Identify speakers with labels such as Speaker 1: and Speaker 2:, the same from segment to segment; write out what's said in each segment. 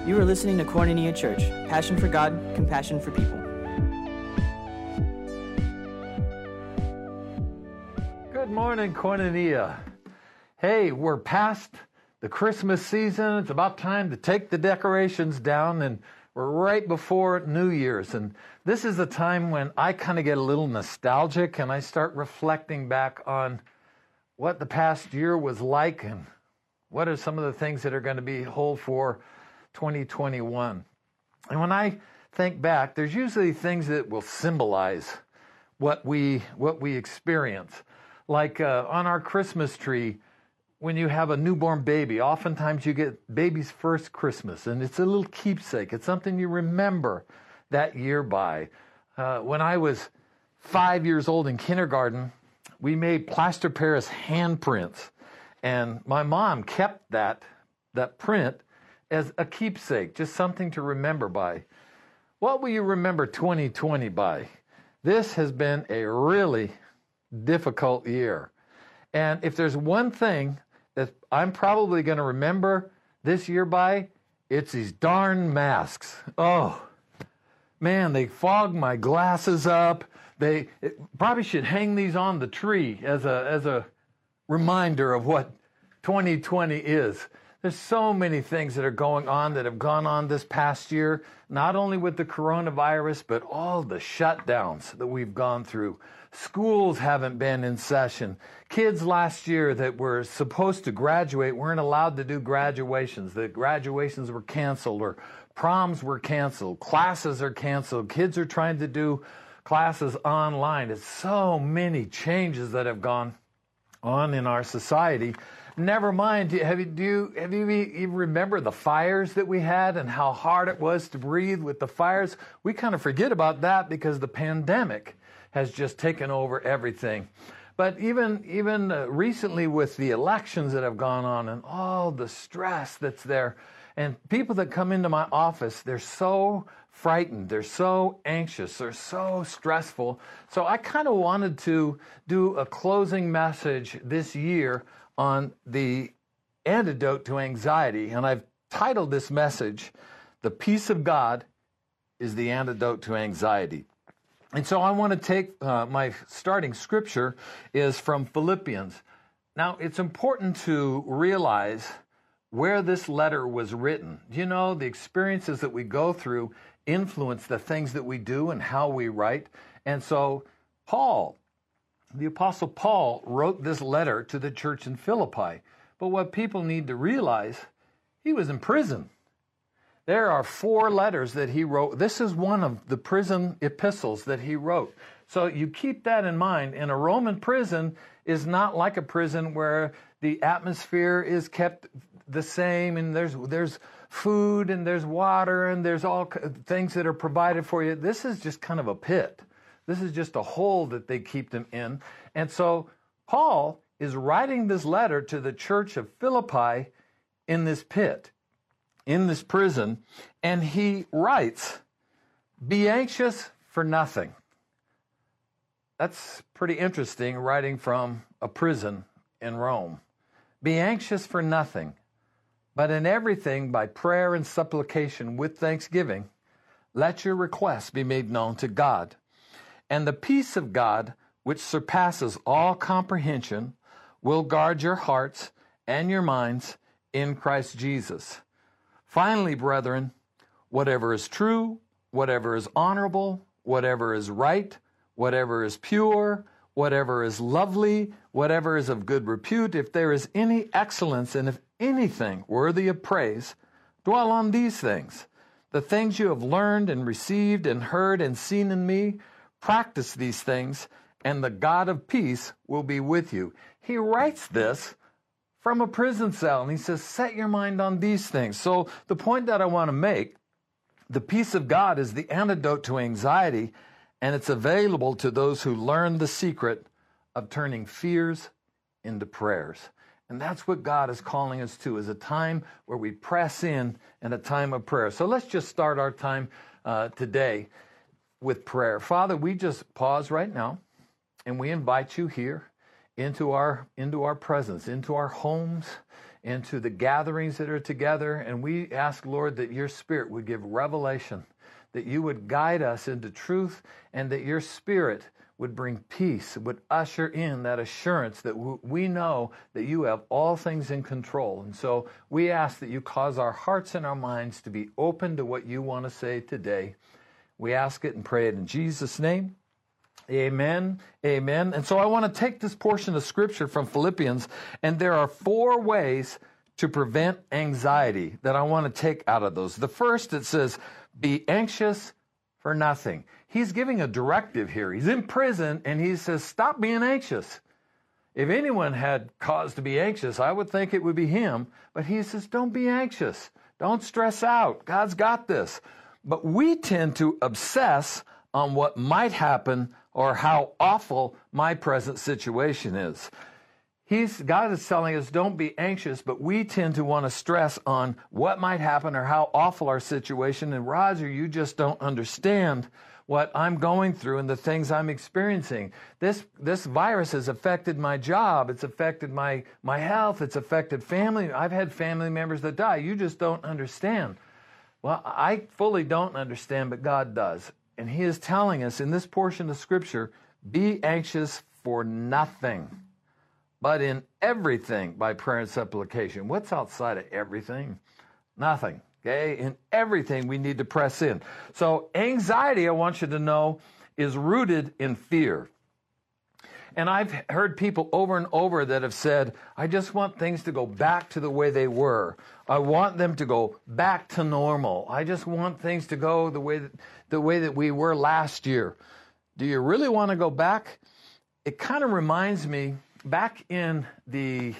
Speaker 1: You are listening to Koinonia Church, passion for God, compassion for people.
Speaker 2: Good morning, Koinonia. Hey, we're past the Christmas season. It's about time to take the decorations down, and we're right before New Year's. And this is the time when I kind of get a little nostalgic and I start reflecting back on what the past year was like and what are some of the things that are going to be hold for 2021. And when I think back, there's usually things that will symbolize what we experience. Like on our Christmas tree, when you have a newborn baby, oftentimes you get baby's first Christmas, and it's a little keepsake. It's something you remember that year by. When I was 5 years old in kindergarten, we made plaster Paris handprints, and my mom kept that print as a keepsake, just something to remember by. What will you remember 2020 by? This has been a really difficult year. And if there's one thing that I'm probably going to remember this year by, it's these darn masks. Oh, man, they fog my glasses up. They probably should hang these on the tree as a reminder of what 2020 is. There's so many things that are going on that have gone on this past year, not only with the coronavirus, but all the shutdowns that we've gone through. Schools haven't been in session. Kids last year that were supposed to graduate weren't allowed to do graduations. The graduations were canceled, or proms were canceled. Classes are canceled. Kids are trying to do classes online. It's so many changes that have gone on in our society. Never mind, do you even remember the fires that we had and how hard it was to breathe with the fires? We kind of forget about that because the pandemic has just taken over everything. But even recently with the elections that have gone on and all the stress that's there, and people that come into my office, they're so frightened, they're so anxious, they're so stressful. So I kind of wanted to do a closing message this year on the antidote to anxiety. And I've titled this message, "The Peace of God is the Antidote to Anxiety." And so I want to take my starting scripture is from Philippians. Now, it's important to realize where this letter was written. You know, the experiences that we go through influence the things that we do and how we write. And so Paul, the Apostle Paul, wrote this letter to the church in Philippi. But what people need to realize, he was in prison. There are 4 letters that he wrote. This is one of the prison epistles that he wrote. So you keep that in mind. And a Roman prison is not like a prison where the atmosphere is kept the same, and there's food and there's water and there's all things that are provided for you. This is just kind of a pit. This is just a hole that they keep them in. And so Paul is writing this letter to the church of Philippi in this pit, in this prison, and he writes, "Be anxious for nothing." That's pretty interesting, writing from a prison in Rome. "Be anxious for nothing, but in everything by prayer and supplication with thanksgiving, let your requests be made known to God. And the peace of God, which surpasses all comprehension, will guard your hearts and your minds in Christ Jesus. Finally, brethren, whatever is true, whatever is honorable, whatever is right, whatever is pure, whatever is lovely, whatever is of good repute, if there is any excellence and if anything worthy of praise, dwell on these things. The things you have learned and received and heard and seen in me, practice these things, and the God of peace will be with you." He writes this from a prison cell, and he says, set your mind on these things. So the point that I want to make, the peace of God is the antidote to anxiety, and it's available to those who learn the secret of turning fears into prayers. And that's what God is calling us to, is a time where we press in and a time of prayer. So let's just start our time today with prayer. Father, we just pause right now, and we invite you here into our presence, into our homes, into the gatherings that are together. And we ask, Lord, that your Spirit would give revelation, that you would guide us into truth, and that your Spirit would bring peace, would usher in that assurance that we know that you have all things in control. And so we ask that you cause our hearts and our minds to be open to what you want to say today. We ask it and pray it in Jesus' name. Amen. Amen. And so I want to take this portion of Scripture from Philippians, and there are 4 ways to prevent anxiety that I want to take out of those. The first, it says, be anxious for nothing. He's giving a directive here. He's in prison, and he says, stop being anxious. If anyone had cause to be anxious, I would think it would be him. But he says, don't be anxious. Don't stress out. God's got this. But we tend to obsess on what might happen or how awful my present situation is. God is telling us don't be anxious, but we tend to want to stress on what might happen or how awful our situation. And Roger, you just don't understand what I'm going through and the things I'm experiencing. This virus has affected my job. It's affected my health. It's affected family. I've had family members that die. You just don't understand. Well, I fully don't understand, but God does. And he is telling us in this portion of Scripture, be anxious for nothing, but in everything by prayer and supplication. What's outside of everything? Nothing. Okay? In everything we need to press in. So anxiety, I want you to know, is rooted in fear. And I've heard people over and over that have said, I just want things to go back to the way they were. I want them to go back to normal. I just want things to go the way that we were last year. Do you really want to go back? It kind of reminds me, back in the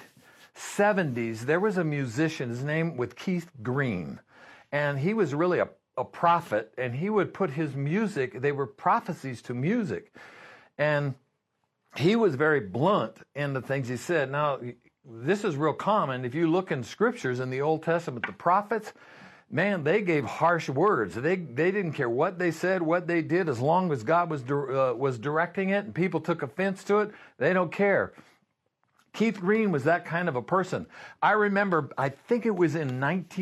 Speaker 2: 70s, there was a musician, his name was Keith Green, and he was really a prophet, and he would put his music, they were prophecies to music, and he was very blunt in the things he said. Now, this is real common. If you look in scriptures in the Old Testament, the prophets, man, they gave harsh words. They didn't care what they said, what they did, as long as God was directing it and people took offense to it, they don't care. Keith Green was that kind of a person. I remember, I think it was in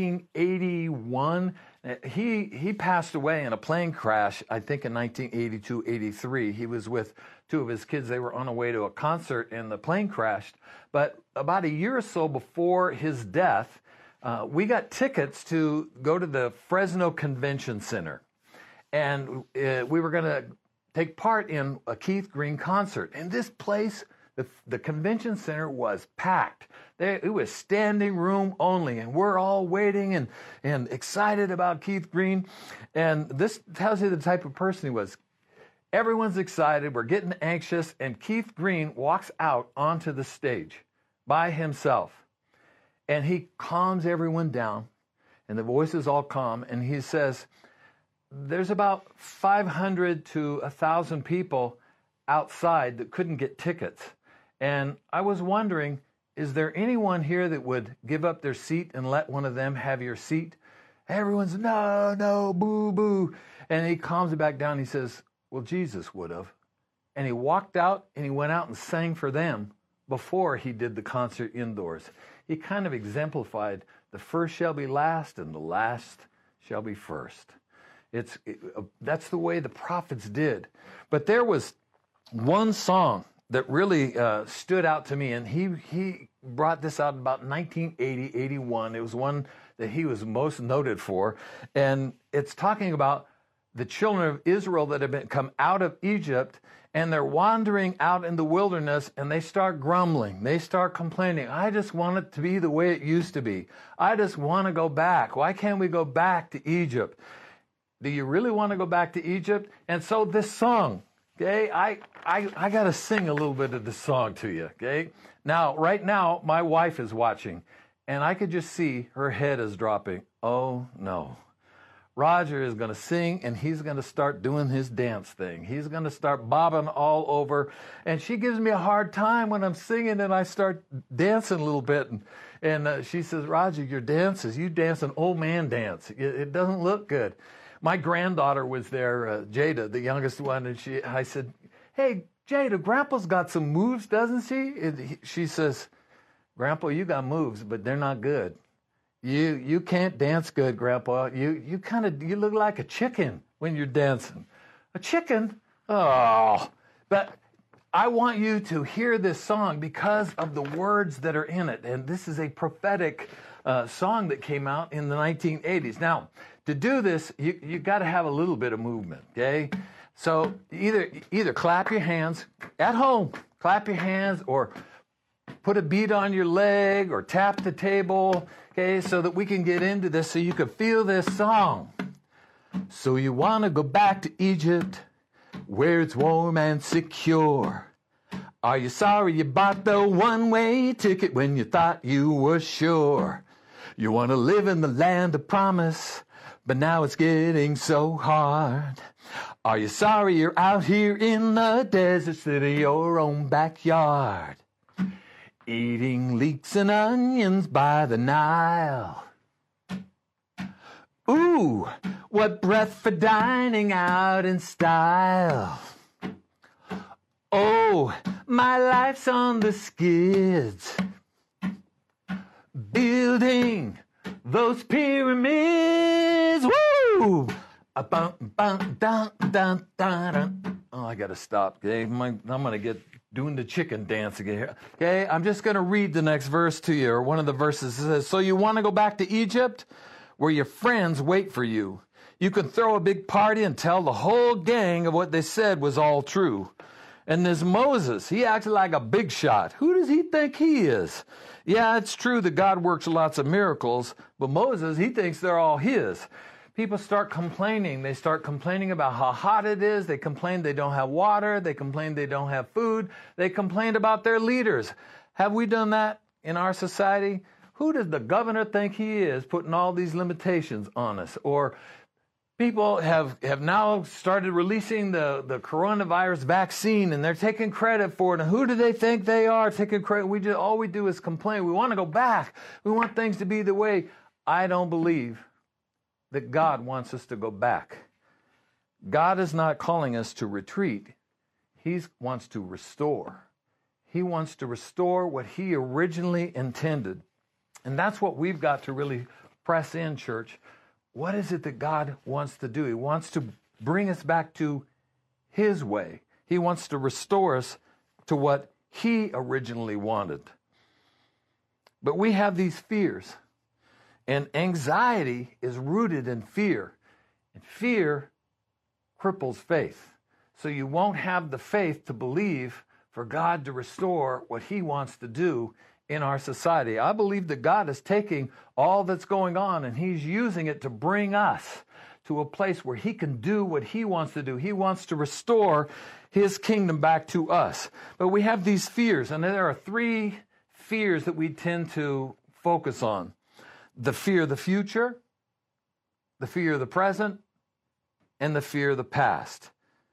Speaker 2: 1981, he passed away in a plane crash, I think in 1982, 83. He was with 2 of his kids. They were on the way to a concert and the plane crashed. But about a year or so before his death, we got tickets to go to the Fresno Convention Center. And we were going to take part in a Keith Green concert. And this place, the convention center, was packed. It was standing room only, and we're all waiting and excited about Keith Green. And this tells you the type of person he was. Everyone's excited, we're getting anxious, and Keith Green walks out onto the stage by himself. And he calms everyone down, and the voices all calm, and he says, there's about 500 to 1,000 people outside that couldn't get tickets. And I was wondering, is there anyone here that would give up their seat and let one of them have your seat? Everyone's, no, boo, boo. And he calms it back down. He says, well, Jesus would have. And he walked out and he went out and sang for them before he did the concert indoors. He kind of exemplified the first shall be last and the last shall be first. That's the way the prophets did. But there was one song that really stood out to me, and he brought this out in about 1980, 81. It was one that he was most noted for, and it's talking about the children of Israel that have come out of Egypt, and they're wandering out in the wilderness, and they start grumbling. They start complaining. I just want it to be the way it used to be. I just want to go back. Why can't we go back to Egypt? Do you really want to go back to Egypt? And so this song, okay, I got to sing a little bit of this song to you, okay? Now, right now, my wife is watching, and I could just see her head is dropping. Oh, no. Roger is going to sing, and he's going to start doing his dance thing. He's going to start bobbing all over, and she gives me a hard time when I'm singing, and I start dancing a little bit, and she says, Roger, you dance an old man dance. It doesn't look good. My granddaughter was there, Jada, the youngest one, and I said, hey, Jada, Grandpa's got some moves, doesn't she? She says, Grandpa, you got moves, but they're not good. You can't dance good, Grandpa. You look like a chicken when you're dancing. A chicken? Oh. But I want you to hear this song because of the words that are in it. And this is a prophetic song that came out in the 1980s. Now, to do this, you got to have a little bit of movement, okay? So either clap your hands at home, clap your hands, or put a beat on your leg, or tap the table, okay, so that we can get into this, so you can feel this song. So you want to go back to Egypt, where it's warm and secure. Are you sorry you bought the one-way ticket when you thought you were sure? You want to live in the land of promise, but now it's getting so hard. Are you sorry you're out here in the desert, sit in your own backyard, eating leeks and onions by the Nile? Ooh, what breath for dining out in style. Oh, my life's on the skids, building those pyramids. Woo! Oh, I gotta stop. Okay, I'm gonna get doing the chicken dance again here. Okay, I'm just gonna read the next verse to you, or one of the verses. It says, so you want to go back to Egypt, where your friends wait for you. You can throw a big party and tell the whole gang of what they said was all true. And there's Moses. He acted like a big shot. Who does he think he is? Yeah, it's true that God works lots of miracles, but Moses, he thinks they're all his. People start complaining. They start complaining about how hot it is. They complain they don't have water. They complain they don't have food. They complain about their leaders. Have we done that in our society? Who does the governor think he is, putting all these limitations on us? Or people have now started releasing the coronavirus vaccine, and they're taking credit for it. And who do they think they are taking credit? All we do is complain. We want to go back. We want things to be the way. I don't believe that God wants us to go back. God is not calling us to retreat. He wants to restore. He wants to restore what he originally intended. And that's what we've got to really press in, church. What is it that God wants to do? He wants to bring us back to his way. He wants to restore us to what he originally wanted. But we have these fears. And anxiety is rooted in fear. And fear cripples faith. So you won't have the faith to believe for God to restore what he wants to do in our society. I believe that God is taking all that's going on and he's using it to bring us to a place where he can do what he wants to do. He wants to restore his kingdom back to us. But we have these fears, and there are three fears that we tend to focus on. The fear of the future, the fear of the present, and the fear of the past.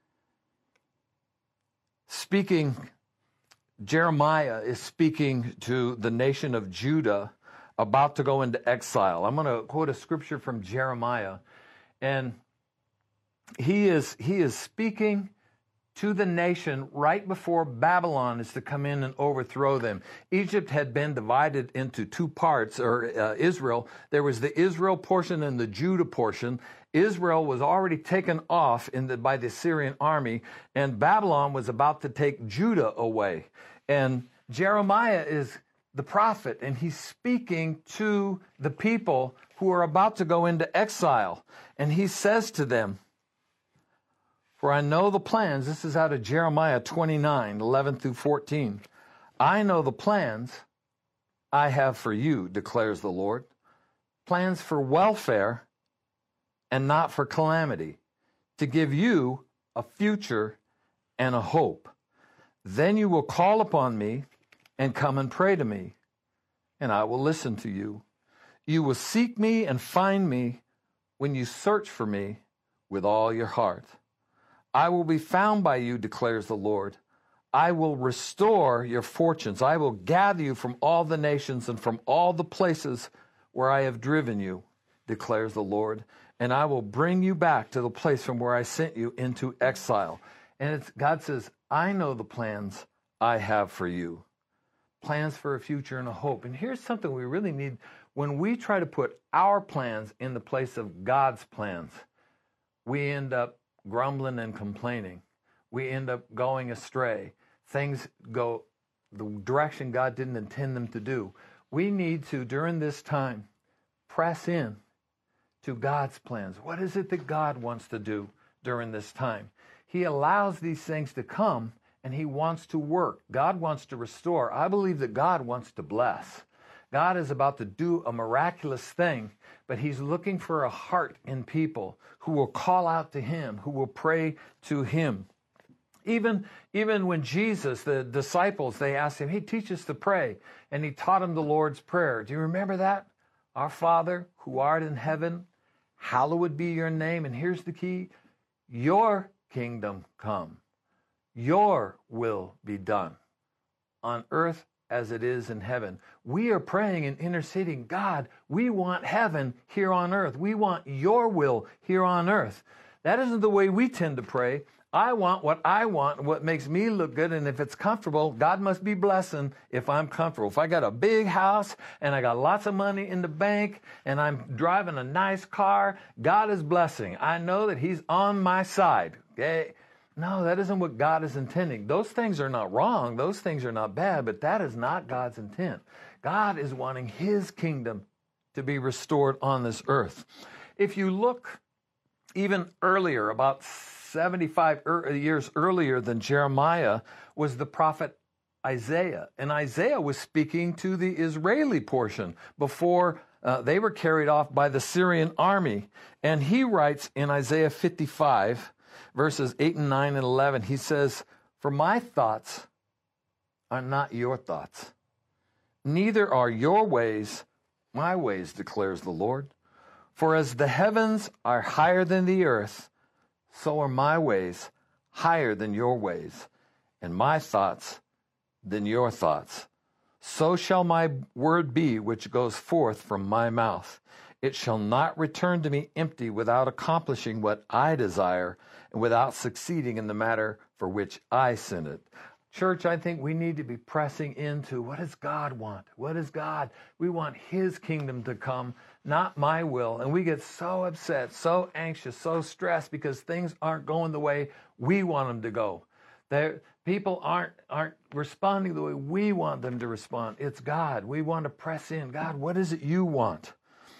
Speaker 2: Jeremiah is speaking to the nation of Judah about to go into exile. I'm going to quote a scripture from Jeremiah, and he is speaking to the nation right before Babylon is to come in and overthrow them. Egypt had been divided into two parts, or Israel. There was the Israel portion and the Judah portion. Israel was already taken off by the Syrian army, and Babylon was about to take Judah away. And Jeremiah is the prophet, and he's speaking to the people who are about to go into exile. And he says to them, for I know the plans, this is out of Jeremiah 29, 11 through 14. I know the plans I have for you, declares the Lord. Plans for welfare and not for calamity, to give you a future and a hope. Then you will call upon me and come and pray to me, and I will listen to you. You will seek me and find me when you search for me with all your heart. I will be found by you, declares the Lord. I will restore your fortunes. I will gather you from all the nations and from all the places where I have driven you, declares the Lord. And I will bring you back to the place from where I sent you into exile. And God says, I know the plans I have for you. plans for a future and a hope. And here's something we really need. When we try to put our plans in the place of God's plans, we end up grumbling and complaining. We end up going astray. Things go the direction God didn't intend them to do. We need to, during this time, press in to God's plans. What is it that God wants to do during this time? He allows these things to come, and He wants to work. God wants to restore. I believe that God wants to bless. God is about to do a miraculous thing, but He's looking for a heart in people who will call out to Him, who will pray to Him. Even when Jesus, the disciples, they asked Him, hey, teach us to pray. And He taught them the Lord's Prayer. Do you remember that? Our Father, who art in heaven, hallowed be your name. And here's the key. Your kingdom come. Your will be done on earth as it is in heaven. We are praying and interceding. God, we want heaven here on earth. We want your will here on earth. That isn't the way we tend to pray. I want what I want, what makes me look good, and if it's comfortable, God must be blessing if I'm comfortable. If I got a big house and I got lots of money in the bank and I'm driving a nice car, God is blessing. I know that He's on my side. Okay? No, that isn't what God is intending. Those things are not wrong. Those things are not bad, but that is not God's intent. God is wanting His kingdom to be restored on this earth. If you look even earlier, about 75 years earlier than Jeremiah, was the prophet Isaiah. And Isaiah was speaking to the Israeli portion before they were carried off by the Syrian army. And he writes in Isaiah 55, verses 8 and 9 and 11, he says, for my thoughts are not your thoughts, neither are your ways my ways, declares the Lord. For as the heavens are higher than the earth, so are my ways higher than your ways, and my thoughts than your thoughts. So shall my word be which goes forth from my mouth. It shall not return to me empty without accomplishing what I desire and without succeeding in the matter for which I sent it. Church, I think we need to be pressing into what does God want? What is God? We want His kingdom to come, not my will. And we get so upset, so anxious, so stressed because things aren't going the way we want them to go. People aren't responding the way we want them to respond. It's God. We want to press in. God, what is it you want?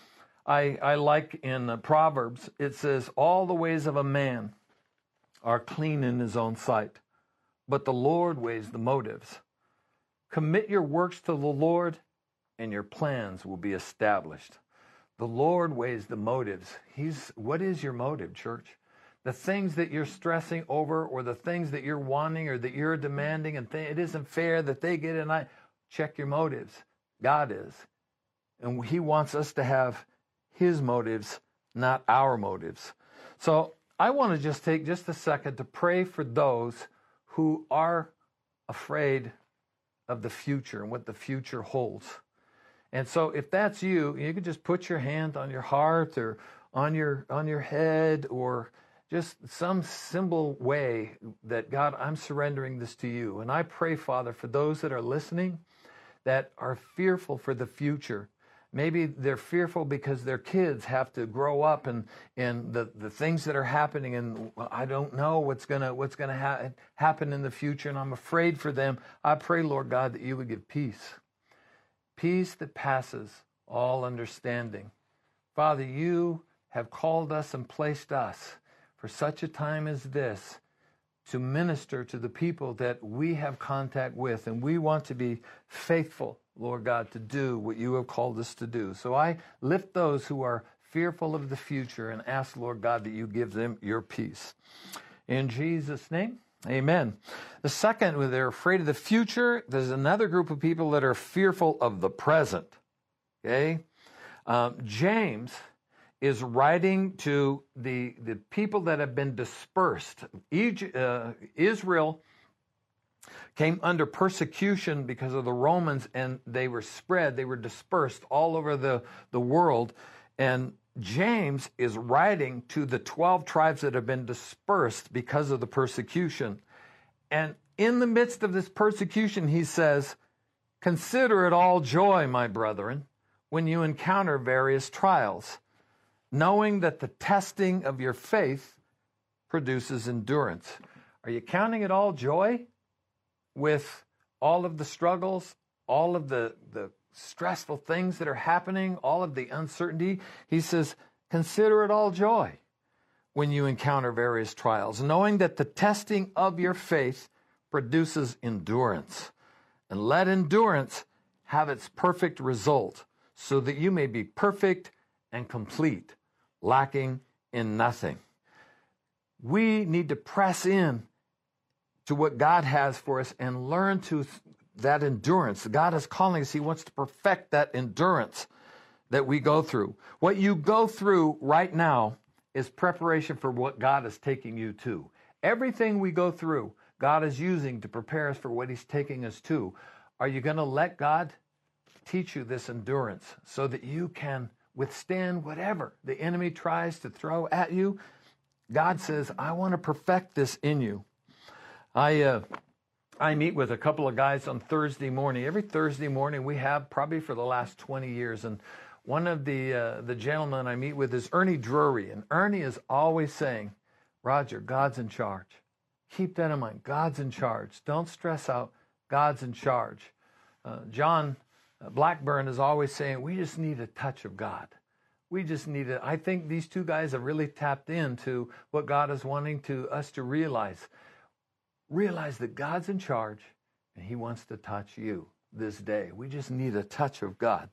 Speaker 2: I like in Proverbs, it says, all the ways of a man are clean in his own sight, but the Lord weighs the motives. Commit your works to the Lord, and your plans will be established. The Lord weighs the motives. What is your motive, church? The things that you're stressing over, or the things that you're wanting, or that you're demanding, and it isn't fair that they get it. Check your motives. God is. And He wants us to have His motives, not our motives. So I want to just take just a second to pray for those who are afraid of the future and what the future holds. And so if that's you, you can just put your hand on your heart or on your head, or just some symbol way that, God, I'm surrendering this to you. And I pray, Father, for those that are listening that are fearful for the future. Maybe they're fearful because their kids have to grow up and the things that are happening, and I don't know what's gonna happen in the future, and I'm afraid for them. I pray, Lord God, that you would give peace. Peace that passes all understanding. Father, you have called us and placed us for such a time as this to minister to the people that we have contact with, and we want to be faithful, Lord God, to do what you have called us to do. So I lift those who are fearful of the future and ask, Lord God, that you give them your peace. In Jesus' name, amen. The second, when they're afraid of the future, there's another group of people that are fearful of the present. Okay? James is writing to the people that have been dispersed. Israel came under persecution because of the Romans, and they were dispersed all over the world. And James is writing to the 12 tribes that have been dispersed because of the persecution. And in the midst of this persecution, he says, Consider it all joy, my brethren, when you encounter various trials, knowing that the testing of your faith produces endurance. Are you counting it all joy with all of the struggles, all of the stressful things that are happening, all of the uncertainty? He says, consider it all joy when you encounter various trials, knowing that the testing of your faith produces endurance. And let endurance have its perfect result, so that you may be perfect and complete, lacking in nothing. We need to press in to what God has for us and learn to that endurance. God is calling us. He wants to perfect that endurance that we go through. What you go through right now is preparation for what God is taking you to. Everything we go through, God is using to prepare us for what He's taking us to. Are you going to let God teach you this endurance so that you can withstand whatever the enemy tries to throw at you? God says, I want to perfect this in you. I meet with a couple of guys on Thursday morning. Every Thursday morning we have, probably for the last 20 years. And one of the gentlemen I meet with is Ernie Drury. And Ernie is always saying, Roger, God's in charge. Keep that in mind. God's in charge. Don't stress out. God's in charge. John Blackburn is always saying, we just need a touch of God. We just need it. I think these two guys have really tapped into what God is wanting us to realize. Realize that God's in charge and He wants to touch you this day. We just need a touch of God.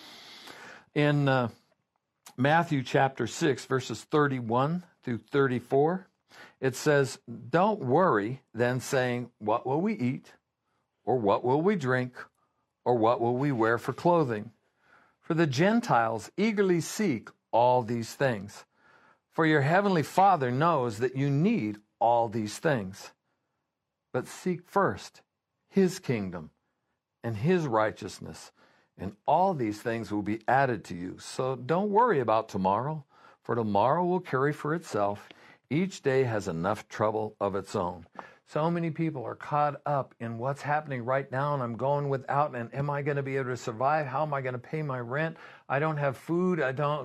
Speaker 2: In Matthew chapter 6, verses 31 through 34, it says, don't worry then, saying, what will we eat? Or what will we drink? Or what will we wear for clothing? For the Gentiles eagerly seek all these things. For your heavenly Father knows that you need all these things. But seek first His kingdom and His righteousness, and all these things will be added to you. So don't worry about tomorrow, for tomorrow will carry for itself. Each day has enough trouble of its own. So many people are caught up in what's happening right now, and I'm going without, and am I going to be able to survive? How am I going to pay my rent? I don't have food.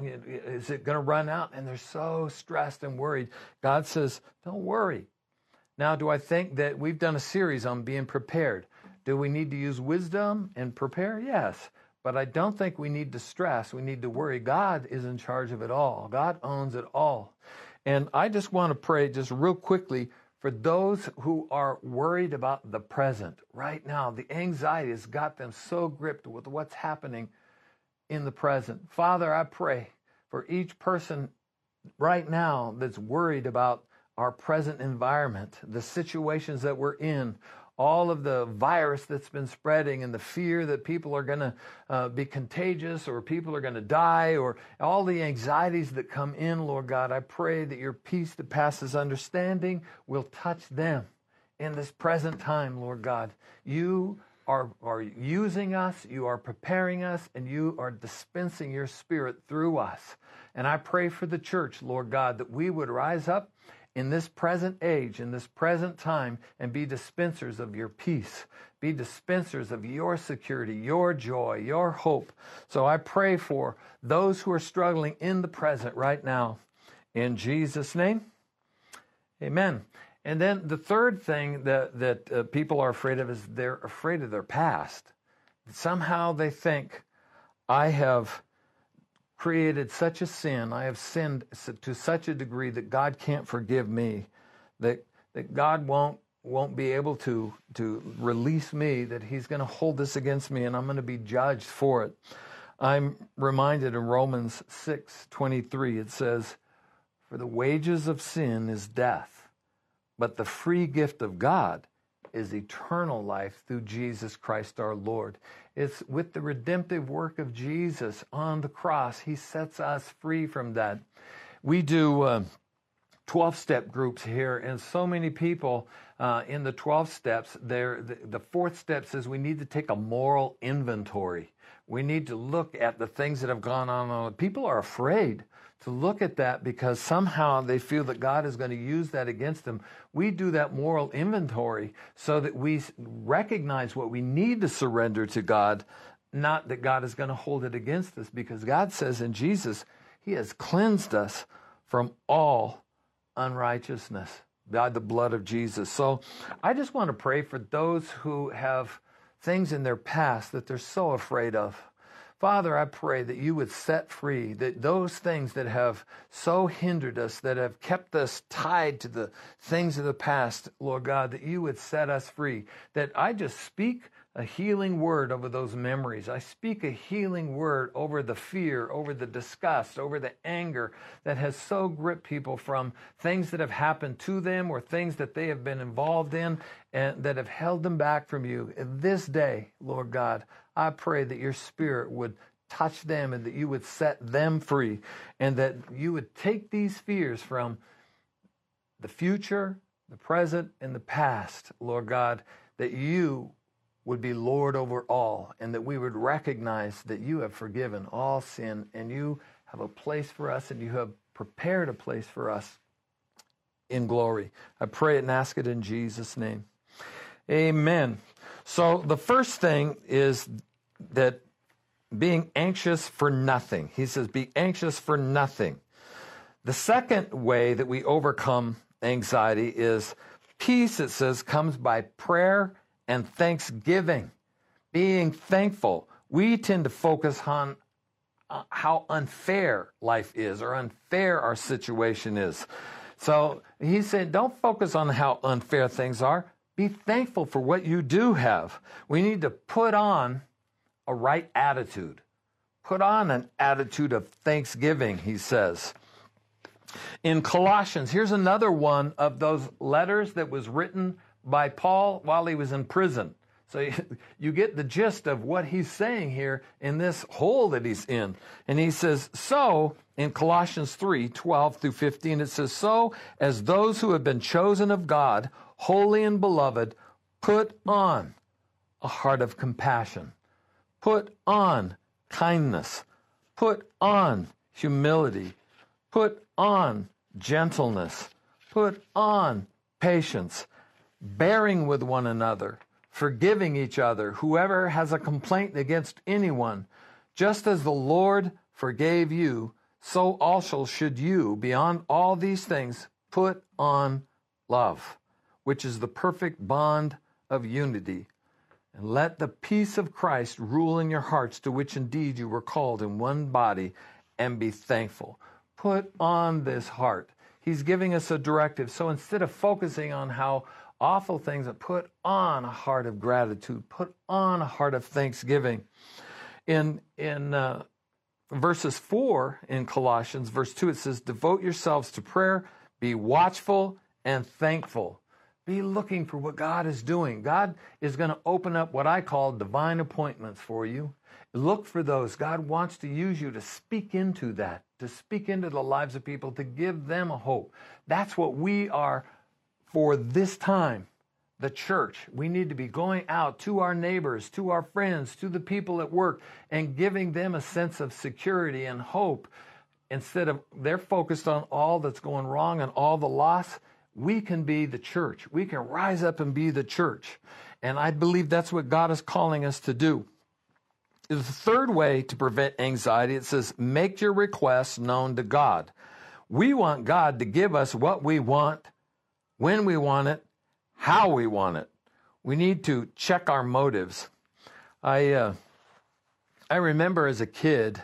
Speaker 2: Is it going to run out? And they're so stressed and worried. God says, don't worry. Now, do I think that we've done a series on being prepared? Do we need to use wisdom and prepare? Yes. But I don't think we need to stress. We need to worry. God is in charge of it all. God owns it all. And I just want to pray just real quickly for those who are worried about the present right now. The anxiety has got them so gripped with what's happening in the present. Father, I pray for each person right now that's worried about our present environment, the situations that we're in, all of the virus that's been spreading and the fear that people are going to be contagious or people are going to die, or all the anxieties that come in, Lord God. I pray that your peace that passes understanding will touch them in this present time, Lord God. You are using us, you are preparing us, and you are dispensing your Spirit through us. And I pray for the church, Lord God, that we would rise up in this present age, in this present time, and be dispensers of your peace, be dispensers of your security, your joy, your hope. So I pray for those who are struggling in the present right now. In Jesus' name, amen. And then the third thing that people are afraid of is they're afraid of their past. Somehow they think, I have created such a sin, I have sinned to such a degree that God can't forgive me, that God won't be able to release me, that He's going to hold this against me and I'm going to be judged for it. I'm reminded in Romans 6:23, it says, for the wages of sin is death, but the free gift of God is eternal life through Jesus Christ our Lord. It's with the redemptive work of Jesus on the cross. He sets us free from that. We do 12-step groups here, and so many people in the 12 steps, the fourth step says we need to take a moral inventory. We need to look at the things that have gone on. People are afraid to look at that because somehow they feel that God is going to use that against them. We do that moral inventory so that we recognize what we need to surrender to God, not that God is going to hold it against us, because God says in Jesus, He has cleansed us from all unrighteousness by the blood of Jesus. So I just want to pray for those who have things in their past that they're so afraid of. Father, I pray that you would set free, that those things that have so hindered us, that have kept us tied to the things of the past, Lord God, that you would set us free. That I just speak a healing word over those memories. I speak a healing word over the fear, over the disgust, over the anger that has so gripped people from things that have happened to them or things that they have been involved in and that have held them back from you. And this day, Lord God, I pray that your Spirit would touch them and that you would set them free and that you would take these fears from the future, the present, and the past, Lord God, that you would be Lord over all, and that we would recognize that you have forgiven all sin, and you have a place for us, and you have prepared a place for us in glory. I pray it and ask it in Jesus' name. Amen. So the first thing is that being anxious for nothing. He says, be anxious for nothing. The second way that we overcome anxiety is peace, it says, comes by prayer and thanksgiving, being thankful. We tend to focus on how unfair life is or unfair our situation is. So he said, don't focus on how unfair things are. Be thankful for what you do have. We need to put on a right attitude. Put on an attitude of thanksgiving, he says. In Colossians, here's another one of those letters that was written by Paul while he was in prison. So you get the gist of what he's saying here in this hole that he's in. And he says, so in Colossians 3:12 through 15, it says, so as those who have been chosen of God, holy and beloved, put on a heart of compassion. Put on kindness. Put on humility. Put on gentleness. Put on patience, bearing with one another, forgiving each other, whoever has a complaint against anyone, just as the Lord forgave you, so also should you, beyond all these things, put on love, which is the perfect bond of unity. And let the peace of Christ rule in your hearts, to which indeed you were called in one body, and be thankful. Put on this heart. He's giving us a directive. So instead of focusing on how awful things, put on a heart of gratitude. Put on a heart of thanksgiving. In verses 4 in Colossians, verse 2, it says, devote yourselves to prayer, be watchful and thankful. Be looking for what God is doing. God is going to open up what I call divine appointments for you. Look for those. God wants to use you to speak into that, to speak into the lives of people, to give them a hope. That's what we are for this time, the church. We need to be going out to our neighbors, to our friends, to the people at work, and giving them a sense of security and hope. Instead of they're focused on all that's going wrong and all the loss, we can be the church. We can rise up and be the church. And I believe that's what God is calling us to do. The third way to prevent anxiety, it says, make your requests known to God. We want God to give us what we want, when we want it, how we want it. We need to check our motives. I remember as a kid,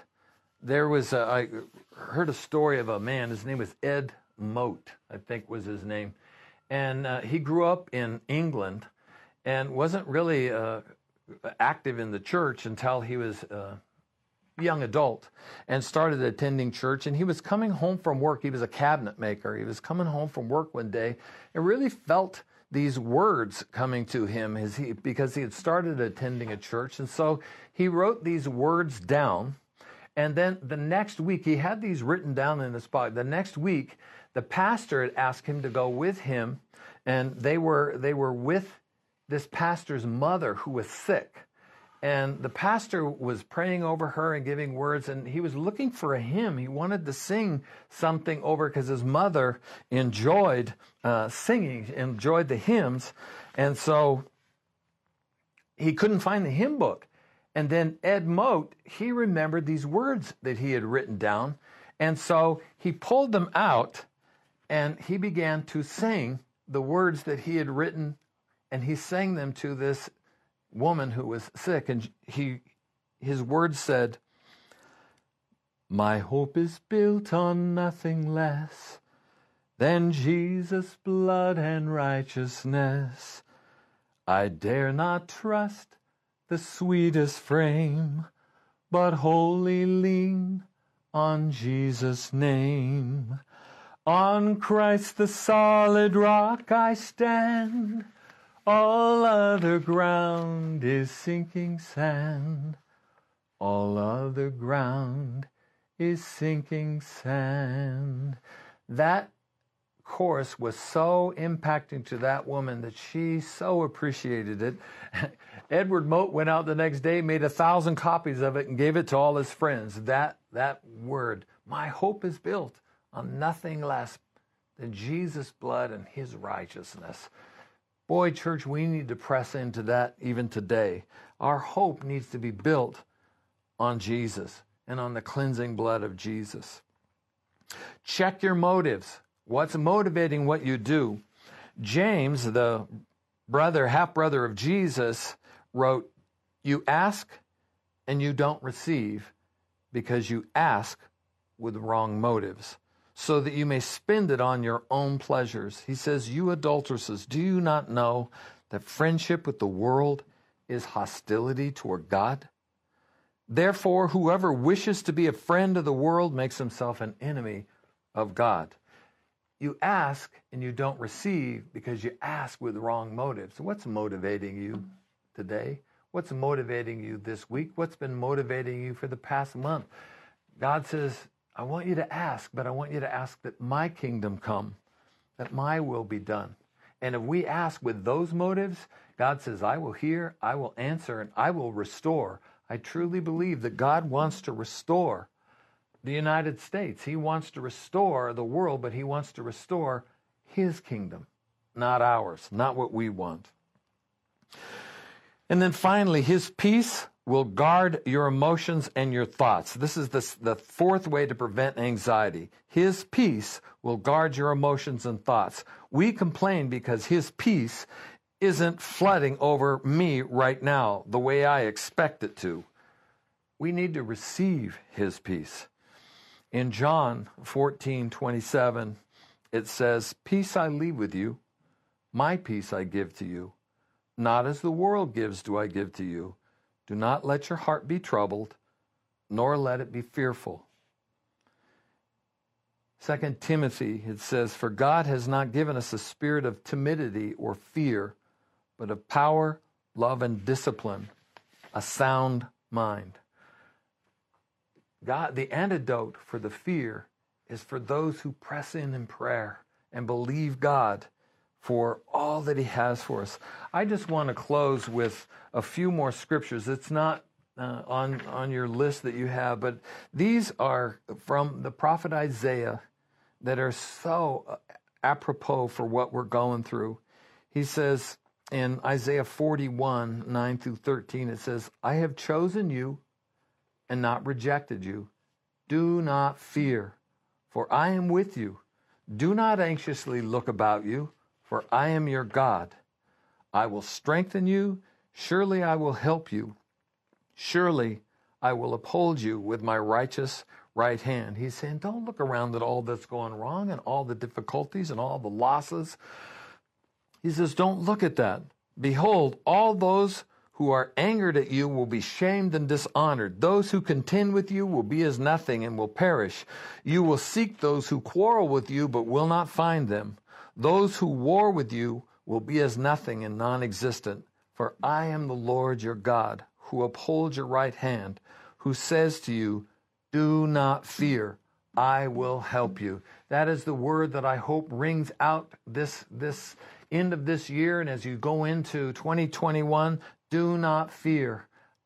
Speaker 2: I heard a story of a man. His name was Ed Mote, I think was his name. And he grew up in England and wasn't really active in the church until he was a young adult and started attending church. And he was coming home from work. He was a cabinet maker. He was coming home from work one day and really felt these words coming to him because he had started attending a church. And so he wrote these words down. And then the next week, he had these written down in his spot. The next week, the pastor had asked him to go with him, and they were with this pastor's mother who was sick. And the pastor was praying over her and giving words, and he was looking for a hymn. He wanted to sing something over because his mother enjoyed singing, enjoyed the hymns. And so he couldn't find the hymn book. And then Ed Mote, he remembered these words that he had written down. And so he pulled them out and he began to sing the words that he had written, and he sang them to this woman who was sick. And his words said, "My hope is built on nothing less than Jesus' blood and righteousness. I dare not trust the sweetest frame, but wholly lean on Jesus' name. On Christ the solid rock I stand, all other ground is sinking sand. All other ground is sinking sand." That chorus was so impacting to that woman that she so appreciated it. Edward Mote went out the next day, made 1,000 copies of it, and gave it to all his friends. That word, "My hope is built on nothing less than Jesus' blood and his righteousness." Boy, church, we need to press into that even today. Our hope needs to be built on Jesus and on the cleansing blood of Jesus. Check your motives. What's motivating what you do? James, the half-brother of Jesus, wrote, "You ask and you don't receive because you ask with wrong motives, so that you may spend it on your own pleasures." He says, "You adulteresses, do you not know that friendship with the world is hostility toward God? Therefore, whoever wishes to be a friend of the world makes himself an enemy of God." You ask and you don't receive because you ask with wrong motives. What's motivating you today? What's motivating you this week? What's been motivating you for the past month? God says, I want you to ask, but I want you to ask that my kingdom come, that my will be done. And if we ask with those motives, God says, I will hear, I will answer, and I will restore. I truly believe that God wants to restore the United States. He wants to restore the world, but he wants to restore his kingdom, not ours, not what we want. And then finally, his peace will guard your emotions and your thoughts. This is the fourth way to prevent anxiety. His peace will guard your emotions and thoughts. We complain because his peace isn't flooding over me right now the way I expect it to. We need to receive his peace. In John 14:27, it says, "Peace I leave with you, my peace I give to you. Not as the world gives do I give to you. Do not let your heart be troubled, nor let it be fearful." 2 Timothy, it says, "For God has not given us a spirit of timidity or fear, but of power, love, and discipline, a sound mind." God, the antidote for the fear is for those who press in prayer and believe God for all that he has for us. I just want to close with a few more scriptures. It's not on your list that you have, but these are from the prophet Isaiah that are so apropos for what we're going through. He says in Isaiah 41:9-13, it says, "I have chosen you and not rejected you. Do not fear, for I am with you. Do not anxiously look about you, for I am your God. I will strengthen you. Surely I will help you. Surely I will uphold you with my righteous right hand." He's saying, don't look around at all that's going wrong and all the difficulties and all the losses. He says, don't look at that. Behold, all those who are angered at you will be shamed and dishonored. Those who contend with you will be as nothing and will perish. You will seek those who quarrel with you, but will not find them. Those who war with you will be as nothing and non-existent. For I am the Lord your God, who upholds your right hand, who says to you, do not fear, I will help you. That is the word that I hope rings out this end of this year, and as you go into 2021, do not fear,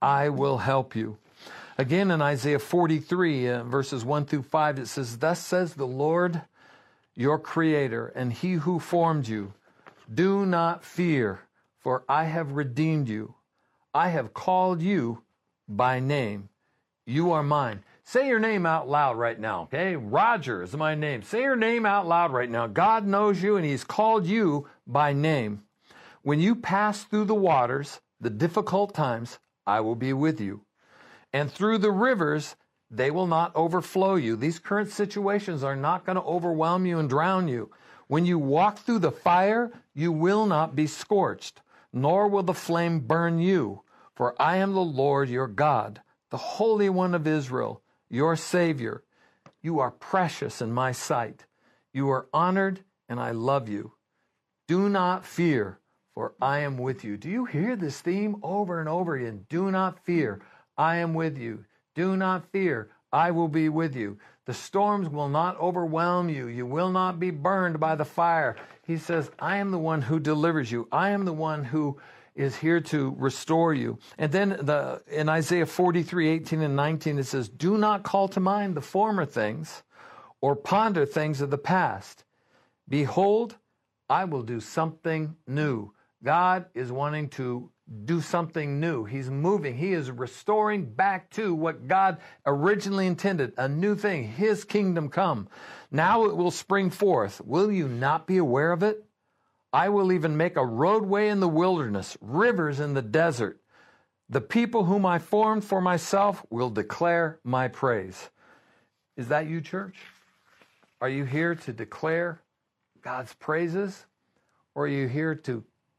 Speaker 2: I will help you. Again, in Isaiah 43, verses 1 through 5, it says, Thus says the Lord, your Creator, and He who formed you, do not fear, for I have redeemed you. I have called you by name. You are mine. Say your name out loud right now, okay? Roger is my name. Say your name out loud right now. God knows you, and He's called you by name. When you pass through the waters, the difficult times, I will be with you. And through the rivers, they will not overflow you. These current situations are not going to overwhelm you and drown you. When you walk through the fire, you will not be scorched, nor will the flame burn you. For I am the Lord your God, the Holy One of Israel, your Savior. You are precious in my sight. You are honored, and I love you. Do not fear, for I am with you. Do you hear this theme over and over again? Do not fear. I am with you. Do not fear. I will be with you. The storms will not overwhelm you. You will not be burned by the fire. He says, I am the one who delivers you. I am the one who is here to restore you. And then in Isaiah 43, 18 and 19, it says, Do not call to mind the former things or ponder things of the past. Behold, I will do something new. God is wanting to do something new. He's moving. He is restoring back to what God originally intended, a new thing, His kingdom come. Now it will spring forth. Will you not be aware of it? I will even make a roadway in the wilderness, rivers in the desert. The people whom I formed for myself will declare my praise. Is that you, church? Are you here to declare God's praises? Or are you here to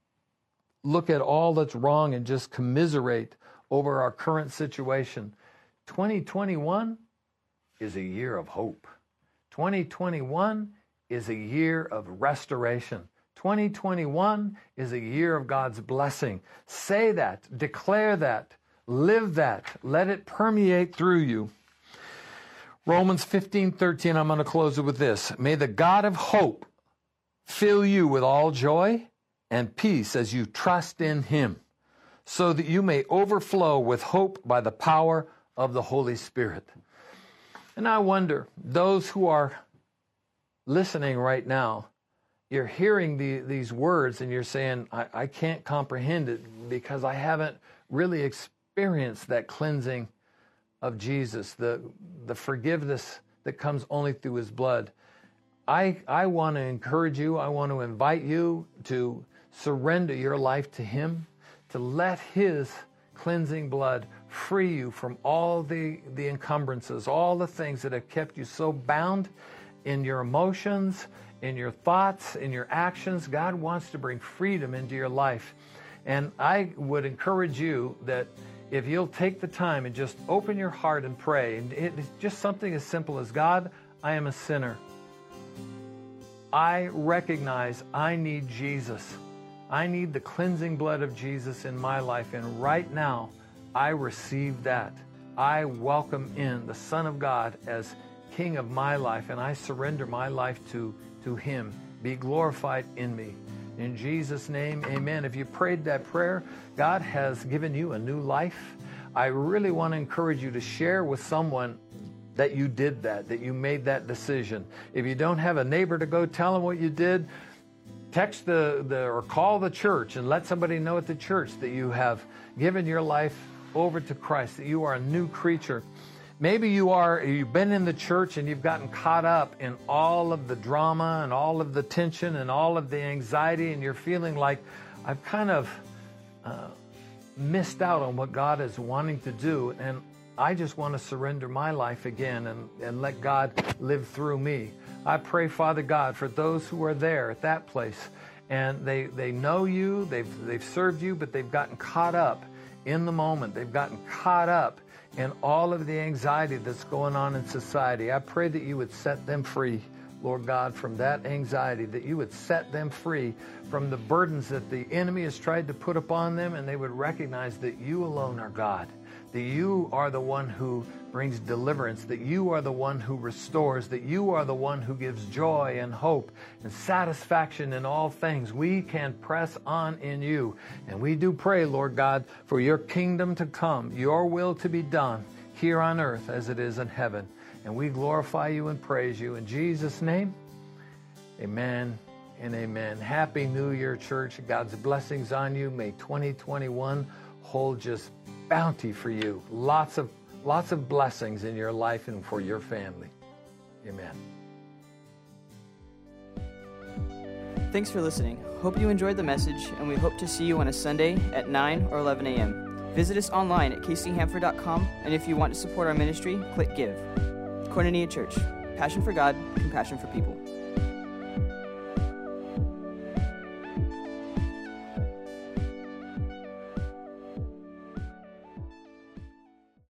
Speaker 2: look at all that's wrong and just commiserate over our current situation? 2021 is a year of hope. 2021 is a year of restoration. 2021 is a year of God's blessing. Say that, declare that, live that, let it permeate through you. Romans 15:13, I'm going to close it with this. May the God of hope fill you with all joy and peace as you trust in Him, so that you may overflow with hope by the power of the Holy Spirit. And I wonder, those who are listening right now, you're hearing these words and you're saying, I can't comprehend it because I haven't really experienced that cleansing of Jesus, the forgiveness that comes only through His blood. I want to encourage you, I want to invite you to surrender your life to Him, to let His cleansing blood free you from all the encumbrances, all the things that have kept you so bound in your emotions, in your thoughts, in your actions. God wants to bring freedom into your life. And I would encourage you that if you'll take the time and just open your heart and pray, and it's just something as simple as, God, I am a sinner. I recognize I need Jesus. I need the cleansing blood of Jesus in my life, and right now, I receive that. I welcome in the Son of God as King of my life, and I surrender my life to Him. Be glorified in me. In Jesus' name, amen. If you prayed that prayer, God has given you a new life. I really want to encourage you to share with someone that you did that you made that decision. If you don't have a neighbor to go tell them what you did, text or call the church and let somebody know at the church that you have given your life over to Christ, that you are a new creature. Maybe you've been in the church and you've gotten caught up in all of the drama and all of the tension and all of the anxiety, and you're feeling like, I've kind of missed out on what God is wanting to do, and I just want to surrender my life again and let God live through me. I pray, Father God, for those who are there at that place, and they know you, they've served you, but they've gotten caught up in the moment. They've gotten caught up in all of the anxiety that's going on in society. I pray that you would set them free, Lord God, from that anxiety, that you would set them free from the burdens that the enemy has tried to put upon them, and they would recognize that you alone are God, that you are the one who brings deliverance, that you are the one who restores, that you are the one who gives joy and hope and satisfaction in all things. We can press on in you. And we do pray, Lord God, for your kingdom to come, your will to be done here on earth as it is in heaven. And we glorify you and praise you. In Jesus' name, amen and amen. Happy New Year, church. God's blessings on you. May 2021 hold just bounty for you. Lots of blessings in your life and for your family. Amen.
Speaker 1: Thanks for listening. Hope you enjoyed the message, and we hope to see you on a Sunday at 9 or 11 a.m. Visit us online at kchamford.com, and if you want to support our ministry, click Give. Koinonia Church. Passion for God, compassion for people.